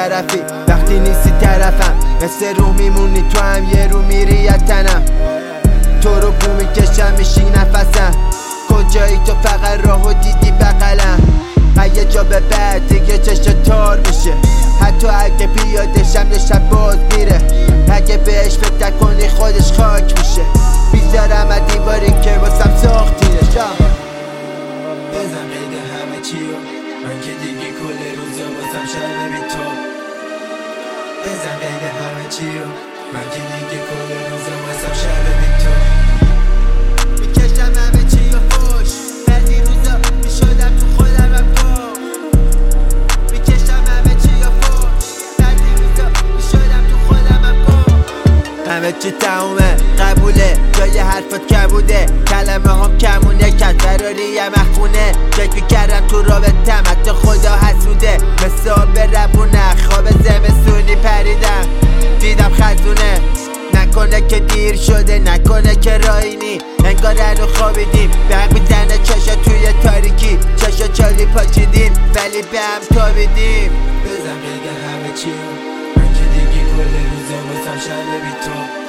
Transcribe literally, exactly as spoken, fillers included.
طرفی وقتی نیستی طرفم، مثل روح میمونی تو هم یه رو میری از تنم. تو رو بو میکشم میشی نفسم، کجایی تو فقط راهو دیدی بغلم. اگه جا به بعد دیگه چشم تار میشه، حتی اگه بیادشم یه شب باز میره. اگه بهش فکر کنی خودش خاک میشه، بیزارم از دیواری که واسم ساختینه. بزن قید همه چیو، من که دیگه کل روزا واسم شب بی تو. بزن قید همه چیو، من که دیگه کل روزا واسم شب بی تو. میکشم همه چی و خوش، بعضی روزا میشدم تو خودم هم گم. میکشم همه چی و خوش، بعضی روزا میشدم تو خودم هم گم. همه چی تمومه قبوله، جای حرفات کبوده، کلمه هم کمونه، کت براری هم اخونه. فکر کردم تو رابطم حتی خدا حسوده، مثل آب ربونه خواب زمستونی پریدم، دیدم خزونه. نکنه که دیر شده، نکنه که راینی، انگار هنو خوابیدیم. برق میزنه چشا توی تاریکی، چشا چالی پاچیدیم ولی به هم تابیدیم. بزن قید همه چیو، من که دیگه کل روزا واسم شب بی تو.